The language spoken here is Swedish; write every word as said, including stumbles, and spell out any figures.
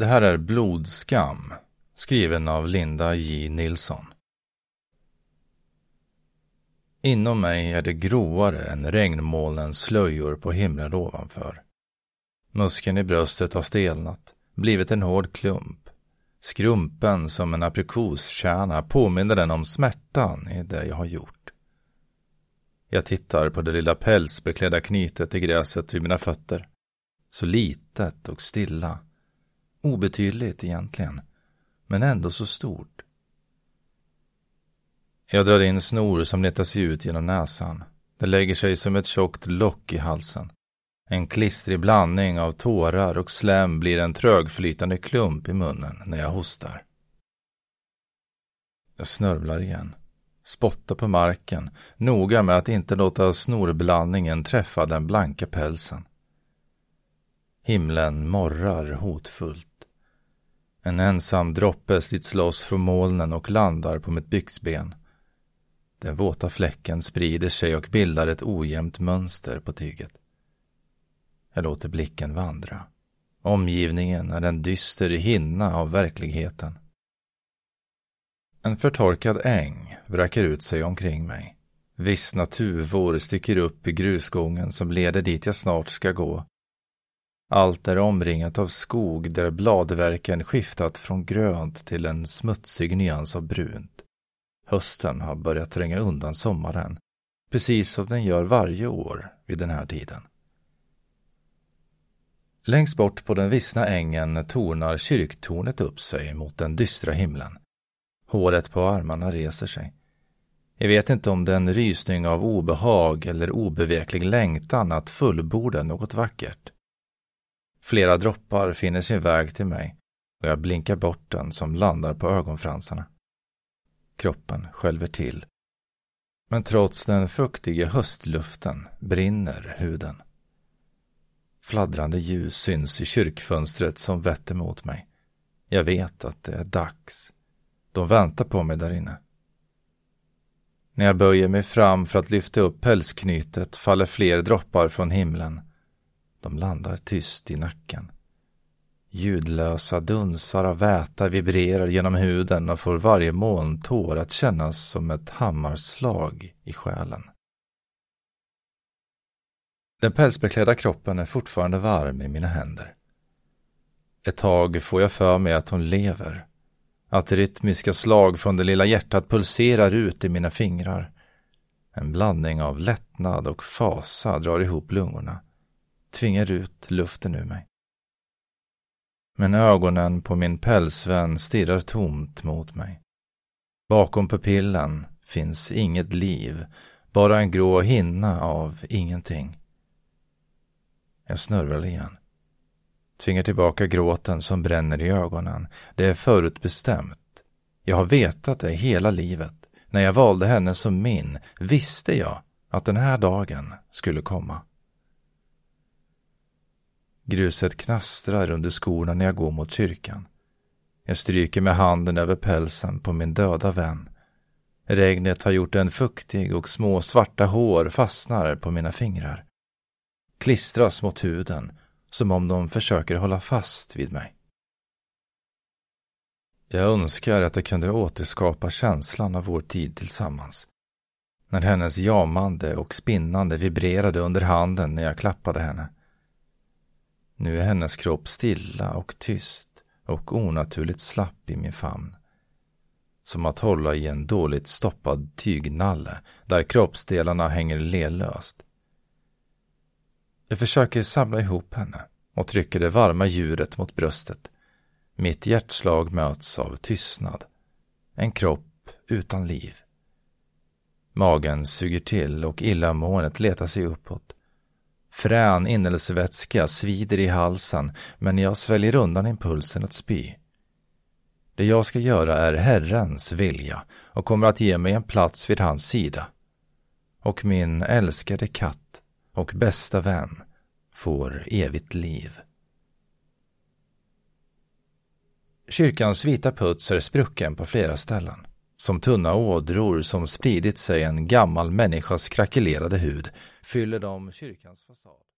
Det här är Blodskam, skriven av Linda J. Nilsson. Inom mig är det gråare än regnmolnens slöjor på himlen ovanför. Muskeln i bröstet har stelnat, blivit en hård klump. Skrumpen som en aprikoskärna påminner den om smärtan i det jag har gjort. Jag tittar på det lilla pälsbeklädda knytet i gräset vid mina fötter. Så litet och stilla. Obetydligt egentligen, men ändå så stort. Jag drar in snor som letar sig ut genom näsan. Det lägger sig som ett tjockt lock i halsen. En klistrig blandning av tårar och slem blir en trögflytande klump i munnen när jag hostar. Jag snörvlar igen. Spottar på marken, noga med att inte låta snorblandningen träffa den blanka pälsen. Himlen morrar hotfullt. En ensam droppe slits loss från molnen och landar på mitt byxben. Den våta fläcken sprider sig och bildar ett ojämnt mönster på tyget. Jag låter blicken vandra. Omgivningen är en dyster hinna av verkligheten. En förtorkad äng vräker ut sig omkring mig. Vissna tuvor sticker upp i grusgången som leder dit jag snart ska gå. Allt är omringat av skog där bladverken skiftat från grönt till en smutsig nyans av brunt. Hösten har börjat tränga undan sommaren, precis som den gör varje år vid den här tiden. Längst bort på den vissna ängen tornar kyrktornet upp sig mot den dystra himlen. Håret på armarna reser sig. Jag vet inte om det är en rysning av obehag eller obeveklig längtan att fullborda något vackert. Flera droppar finner sin väg till mig och jag blinkar bort den som landar på ögonfransarna. Kroppen skälver till. Men trots den fuktiga höstluften brinner huden. Fladdrande ljus syns i kyrkfönstret som vetter mot mig. Jag vet att det är dags. De väntar på mig där inne. När jag böjer mig fram för att lyfta upp pälsknytet faller fler droppar från himlen. De landar tyst i nacken. Ljudlösa dunsar av väta vibrerar genom huden och får varje molntår att kännas som ett hammarslag i själen. Den pälsbeklädda kroppen är fortfarande varm i mina händer. Ett tag får jag för mig att hon lever. Att rytmiska slag från det lilla hjärtat pulserar ut i mina fingrar. En blandning av lättnad och fasa drar ihop lungorna. Tvingar ut luften ur mig. Men ögonen på min pälsvän stirrar tomt mot mig. Bakom pupillen finns inget liv, bara en grå hinna av ingenting. Jag snurrar igen. Tvingar tillbaka gråten som bränner i ögonen. Det är förutbestämt. Jag har vetat det hela livet. När jag valde henne som min visste jag att den här dagen skulle komma. Gruset knastrar under skorna när jag går mot kyrkan. Jag stryker med handen över pälsen på min döda vän. Regnet har gjort den fuktig och små svarta hår fastnar på mina fingrar. Klistras mot huden som om de försöker hålla fast vid mig. Jag önskar att jag kunde återskapa känslan av vår tid tillsammans. När hennes jamande och spinnande vibrerade under handen när jag klappade henne. Nu är hennes kropp stilla och tyst och onaturligt slapp i min famn. Som att hålla i en dåligt stoppad tygnalle där kroppsdelarna hänger lelöst. Jag försöker samla ihop henne och trycker det varma djuret mot bröstet. Mitt hjärtslag möts av tystnad. En kropp utan liv. Magen suger till och illamåendet letar sig uppåt. Frän inälvsvätska svider i halsen, men jag sväljer undan impulsen att spy. Det jag ska göra är Herrens vilja och kommer att ge mig en plats vid hans sida. Och min älskade katt och bästa vän får evigt liv. Kyrkans vita puts är sprucken på flera ställen. Som tunna ådror som spridit sig en gammal människas krackelerade hud fyller de kyrkans fasad.